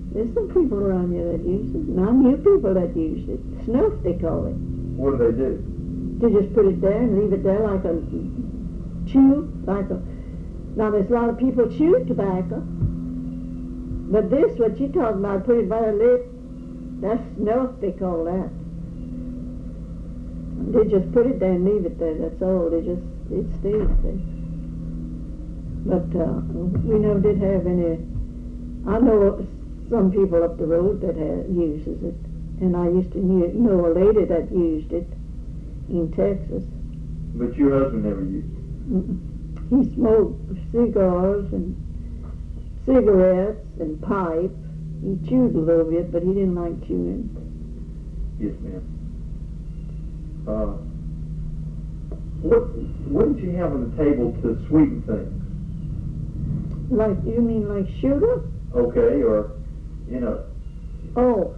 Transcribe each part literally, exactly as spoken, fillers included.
There's some people around here that use it, and I knew people that used it. Snuff, they call it. What do they do? They just put it there and leave it there like a chew, like a. Now there's a lot of people chew tobacco, but this, what you talking about, put it by the lip, that's snuff, they call that. They just put it there and leave it there. That's all. They just it stays there. But uh, we never did have any. I know some people up the road that ha uses it, and I used to knew, know a lady that used it in Texas. But your husband never used it? Mm-mm. He smoked cigars and cigarettes and pipe. He chewed a little bit, but he didn't like chewing. Yes, ma'am. Uh, what what did you have on the table to sweeten things? Like, you mean like sugar? Okay, or, you know. Oh.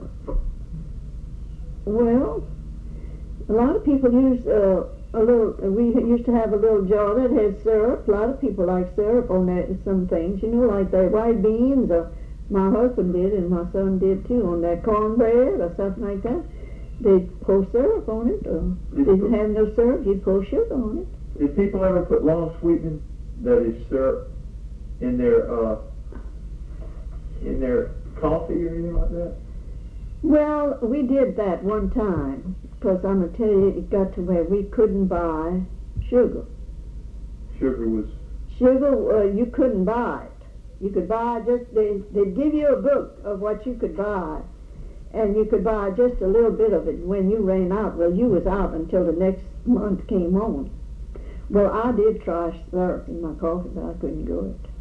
Well, a lot of people use uh, a little, we used to have a little jar that had syrup. A lot of people like syrup on that, some things, you know, like the white beans, or my husband did and my son did too, on that cornbread or something like that. They'd pour syrup on it, or Did didn't have no syrup, you'd pour sugar on it. Did people ever put long sweetening, that is syrup, in their uh, in their coffee or anything like that? Well, we did that one time, because I'm going to tell you, it got to where we couldn't buy sugar. Sugar was... Sugar, uh, you couldn't buy it. You could buy just, they, they'd give you a book of what you could buy, and you could buy just a little bit of it. When you ran out, well, you was out until the next month came on. Well, I did try syrup in my coffee, but I couldn't do it.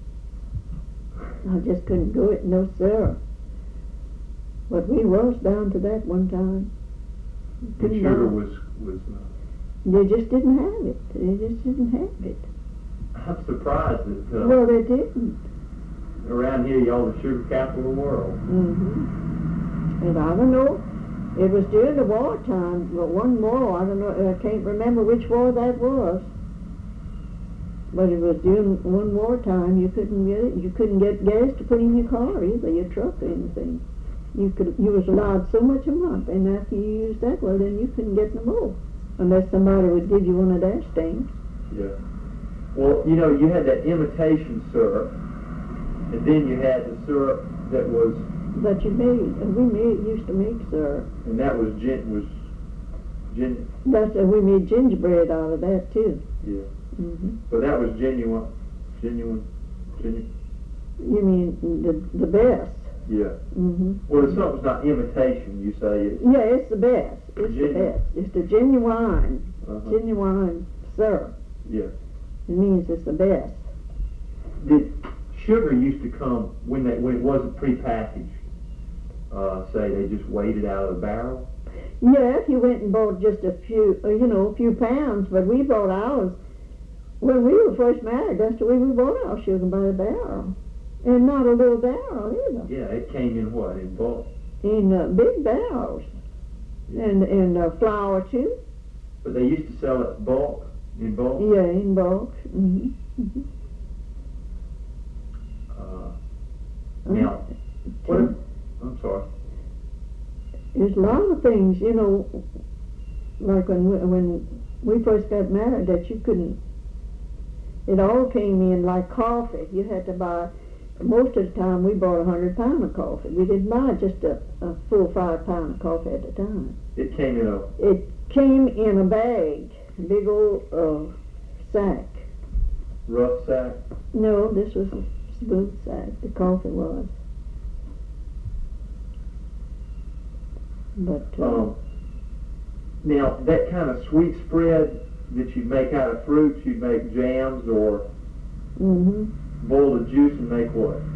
I just couldn't do it, no syrup. But we was down to that one time. And Couldn't sugar buy it. was... was uh, They just didn't have it. They just didn't have it. I'm surprised that uh, Well, they didn't. around here y'all the sugar capital of the world. Mm-hmm. And I don't know. It was during the wartime, but one war, I don't know, I can't remember which war that was. But it was during one wartime, you couldn't get it. You couldn't get gas to put in your car either, your truck or anything. You could, you was allowed so much a month, and after you used that, well, then you couldn't get no more, unless somebody would give you one of their stamps. Yeah. Well, you know, you had that imitation syrup, and then you had the syrup that was... That you made, and we made, used to make syrup. And that was gin... was gin... That's, uh, we made gingerbread out of that, too. Yeah. Mm-hmm. But that was genuine, genuine, genuine... You mean the, the best? Yeah. Mm-hmm. Well, if something's not imitation, you say it's... Yeah, it's the best. It's Genu- the best. It's the genuine, Uh-huh. genuine syrup. Yeah. It means it's the best. Did sugar used to come when they when it wasn't prepackaged? Uh, say they just weighed it out of the barrel? Yeah, if you went and bought just a few, uh, you know, a few pounds, but we bought ours, when we were first married, that's the way we bought our sugar, by the barrel. And not a little barrel either. Yeah, it came in what? In bulk? In uh, big barrels. Yeah. And, and uh, flour too. But they used to sell it bulk, in bulk? Yeah, in bulk. Mm-hmm. Mm-hmm. Uh, now, what if, I'm sorry. There's a lot of things, you know, like when we, when we first got married, that you couldn't, it all came in like coffee. You had to buy, most of the time we bought a hundred pound of coffee. We didn't buy just a, a full five pound of coffee at a time. It came in a It came in a bag, a big old uh, sack. rough sack? No, this was a smooth sack, the coffee was. But, uh, Um, now, that kind of sweet spread that you'd make out of fruits, you'd make jams or mm-hmm. boil the juice and make what?